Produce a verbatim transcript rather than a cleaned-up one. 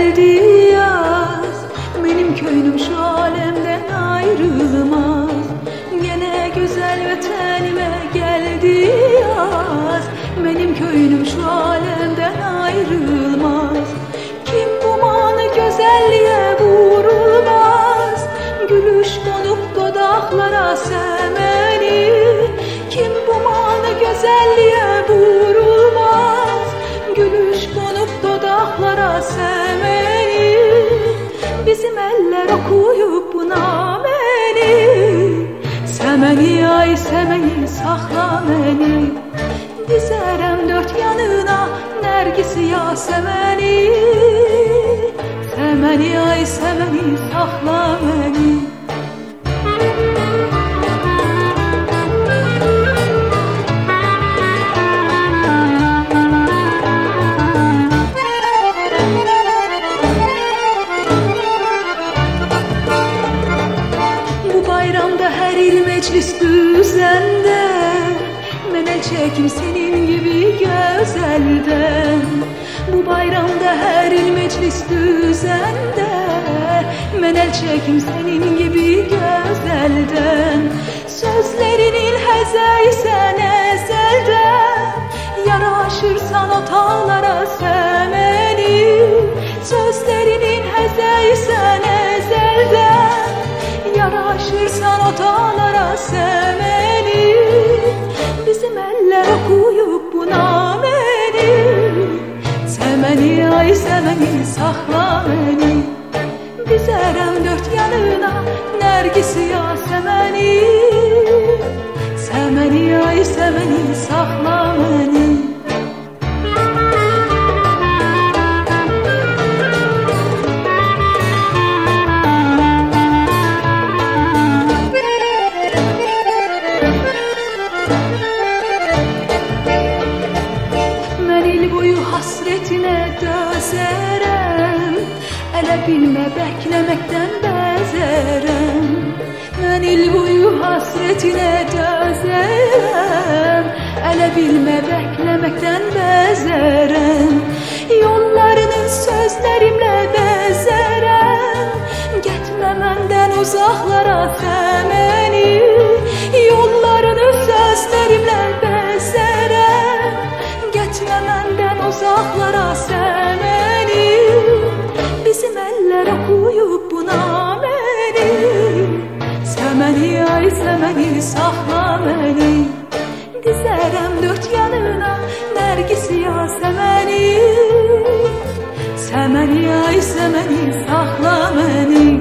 geldi yaz, benim köynüm şu alemden ayrılmaz. Gene güzel vatanıma geldi yaz, benim köynüm şu alemden ayrılmaz. Kim bu manı güzelliğe vurulmaz, gülüş konup dudaklara semeni. Kim bu manı güzelliğe vurulmaz, gülüş konup dudaklara semeni. Bizim eller okuyup bu nameni, semeni ay semeni sakla beni. Dizerem dört yanına nergisi yasemeni, semeni ay semeni sakla beni. Bu bayramda her il meclis düzende, men el çekim senin gibi güzelden. Bu bayramda her il meclis düzende, men el çekim senin gibi güzelden. Sözlerinin hezeysen ezelden, yaraşırsan o tağlara semeni. Sözlerinin hezeysen ezelden, yaraşırsan o dağlara semeni. Bizim eller okuyup bu nameni, semeni ay semeni sakla beni. Dizerem dört yanına nergisi yasemeni, semeni ay semeni sakla beni. Hasretine dözerem, ele bilme beklemekten bezerem. Ben il boyu hasretine dözerem, ele bilme beklemekten bezerem. Yollarını sözlerimle bezerem, gitme menden uzaklara semeni. Yollarını sözlerimle bezerem, gitme menden uzaklara semeni. Bizim eller okuyup bu nameni, semeni ay semeni sakla beni. Dizerem dört yanına nergisi yasemeni, semeni ay semeni sakla beni.